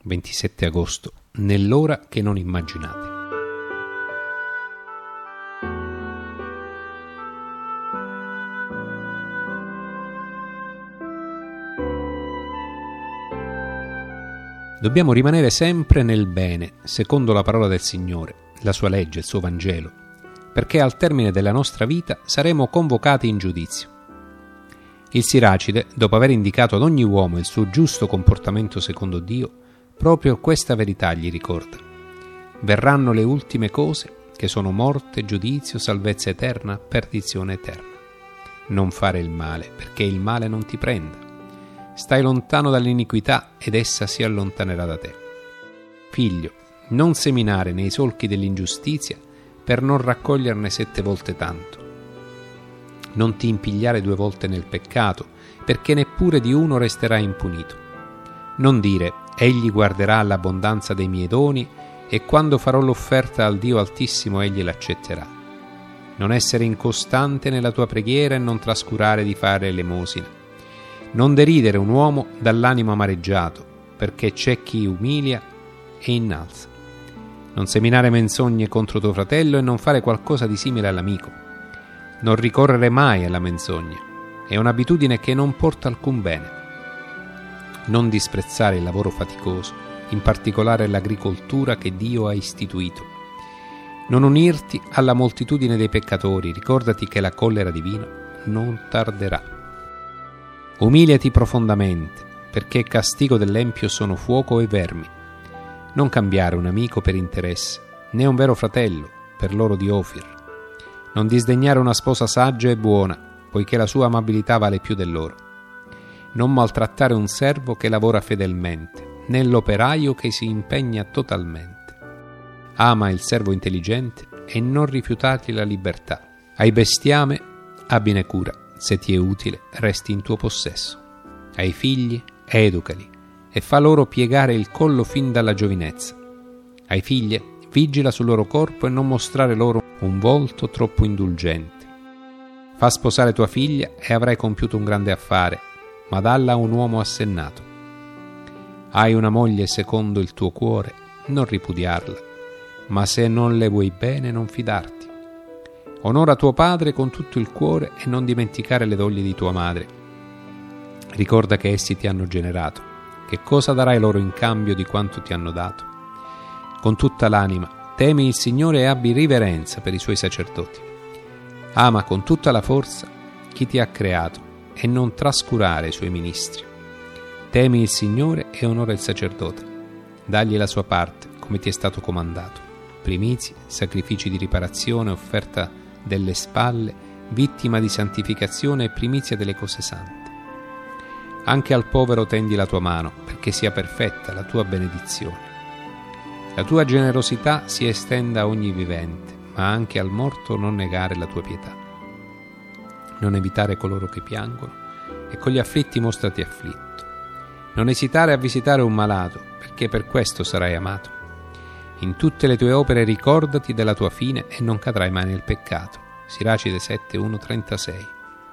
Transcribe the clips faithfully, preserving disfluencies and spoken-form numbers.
ventisette agosto, nell'ora che non immaginate. Dobbiamo rimanere sempre nel bene, secondo la parola del Signore, la sua legge, il suo Vangelo, perché al termine della nostra vita saremo convocati in giudizio. Il Siracide, dopo aver indicato ad ogni uomo il suo giusto comportamento secondo Dio, proprio questa verità gli ricorda. Verranno le ultime cose, che sono morte, giudizio, salvezza eterna, perdizione eterna. Non fare il male, perché il male non ti prenda. Stai lontano dall'iniquità ed essa si allontanerà da te. Figlio, non seminare nei solchi dell'ingiustizia per non raccoglierne sette volte tanto. Non ti impigliare due volte nel peccato, perché neppure di uno resterai impunito. Non dire, egli guarderà all'abbondanza dei miei doni e quando farò l'offerta al Dio Altissimo egli l'accetterà. Non essere incostante nella tua preghiera e non trascurare di fare elemosina. Non deridere un uomo dall'animo amareggiato, perché c'è chi umilia e innalza. Non seminare menzogne contro tuo fratello e non fare qualcosa di simile all'amico. Non ricorrere mai alla menzogna. È un'abitudine che non porta alcun bene. Non disprezzare il lavoro faticoso, in particolare l'agricoltura che Dio ha istituito. Non unirti alla moltitudine dei peccatori, ricordati che la collera divina non tarderà. Umiliati profondamente, perché castigo dell'empio sono fuoco e vermi. Non cambiare un amico per interesse, né un vero fratello per l'oro di Ofir. Non disdegnare una sposa saggia e buona, poiché la sua amabilità vale più dell'oro. Non maltrattare un servo che lavora fedelmente, né l'operaio che si impegna totalmente. Ama il servo intelligente e non rifiutargli la libertà. Ai bestiame abbine cura. Se ti è utile, resti in tuo possesso. Ai figli, educali e fa loro piegare il collo fin dalla giovinezza. Ai figli, vigila sul loro corpo e non mostrare loro un volto troppo indulgente. Fa sposare tua figlia e avrai compiuto un grande affare, ma dalla a un uomo assennato. Hai una moglie secondo il tuo cuore, non ripudiarla, ma se non le vuoi bene non fidarti. Onora tuo padre con tutto il cuore e non dimenticare le doglie di tua madre. Ricorda che essi ti hanno generato. Che cosa darai loro in cambio di quanto ti hanno dato? Con tutta l'anima, temi il Signore e abbi riverenza per i suoi sacerdoti. Ama con tutta la forza chi ti ha creato e non trascurare i suoi ministri. Temi il Signore e onora il sacerdote. Dagli la sua parte, come ti è stato comandato. Primizie, sacrifici di riparazione, offerta delle spalle, vittima di santificazione e primizia delle cose sante. Anche al povero tendi la tua mano, perché sia perfetta la tua benedizione. La tua generosità si estenda a ogni vivente, ma anche al morto non negare la tua pietà. Non evitare coloro che piangono, e con gli afflitti mostrati afflitto. Non esitare a visitare un malato, perché per questo sarai amato. In tutte le tue opere ricordati della tua fine e non cadrai mai nel peccato. Siracide sette, uno, trentasei.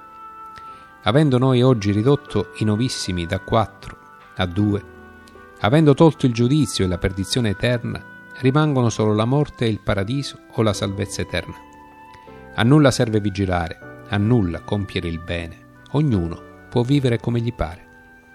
Avendo noi oggi ridotto i novissimi da quattro a due, avendo tolto il giudizio e la perdizione eterna, rimangono solo la morte e il paradiso o la salvezza eterna. A nulla serve vigilare, a nulla compiere il bene. Ognuno può vivere come gli pare.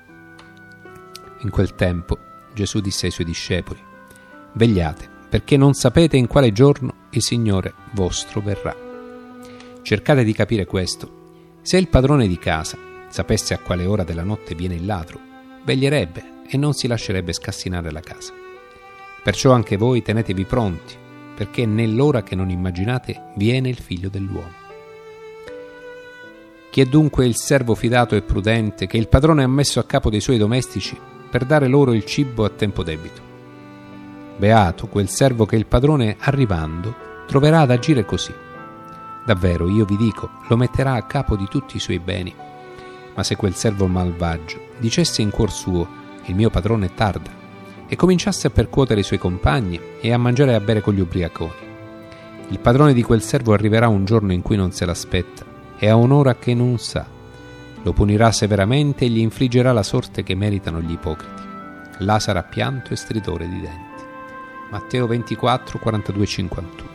In quel tempo Gesù disse ai suoi discepoli: vegliate, perché non sapete in quale giorno il Signore vostro verrà. Cercate di capire questo. Se il padrone di casa sapesse a quale ora della notte viene il ladro, veglierebbe e non si lascerebbe scassinare la casa. Perciò anche voi tenetevi pronti, perché nell'ora che non immaginate viene il Figlio dell'uomo. Chi è dunque il servo fidato e prudente che il padrone ha messo a capo dei suoi domestici per dare loro il cibo a tempo debito? Beato quel servo che il padrone, arrivando, troverà ad agire così. Davvero, io vi dico, lo metterà a capo di tutti i suoi beni. Ma se quel servo malvagio dicesse in cuor suo: il mio padrone tarda, e cominciasse a percuotere i suoi compagni e a mangiare e a bere con gli ubriaconi, il padrone di quel servo arriverà un giorno in cui non se l'aspetta e a un'ora che non sa. Lo punirà severamente e gli infliggerà la sorte che meritano gli ipocriti. Lasaro a pianto e stridore di denti. Matteo ventiquattro, quarantadue cinquantuno.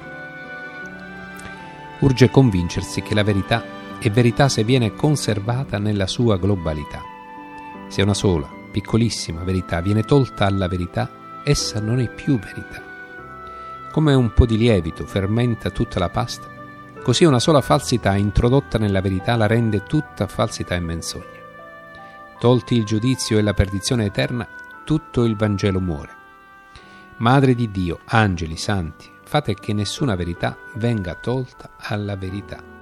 Urge convincersi che la verità è verità se viene conservata nella sua globalità. Se una sola, piccolissima verità viene tolta alla verità, essa non è più verità. Come un po' di lievito fermenta tutta la pasta, così una sola falsità introdotta nella verità la rende tutta falsità e menzogna. Tolti il giudizio e la perdizione eterna, tutto il Vangelo muore. Madre di Dio, angeli, santi, fate che nessuna verità venga tolta alla verità.